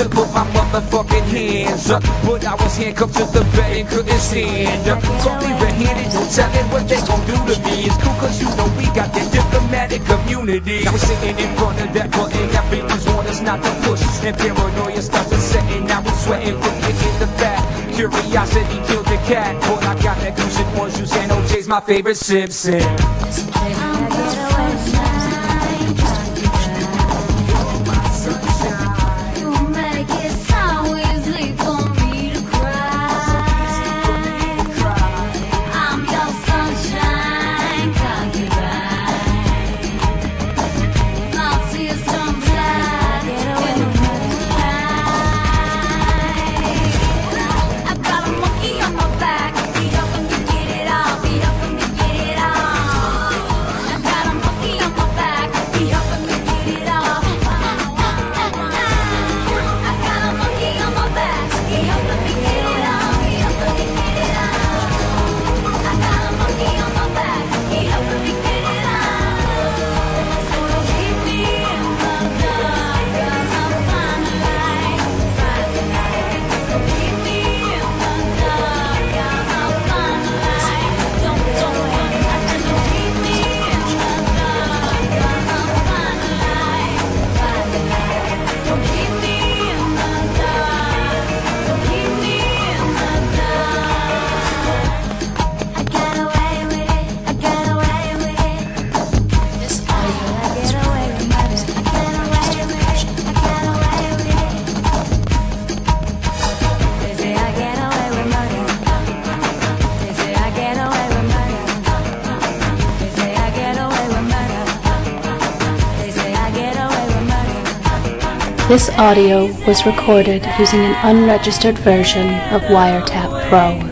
to put my motherfucking hands up, but I was handcuffed to the bed and couldn't stand up. Caught me red-handed, no telling what they gon' do to me. It's cool cause you know we got that diplomatic immunity. I was sitting in front of that button, that bitch was on us not to push, and paranoia started setting. I was sweating from kicking the back. Curiosity killed the cat, but I got that goose and orange juice, and OJ's my favorite Simpson. This audio was recorded using an unregistered version of Wiretap Pro.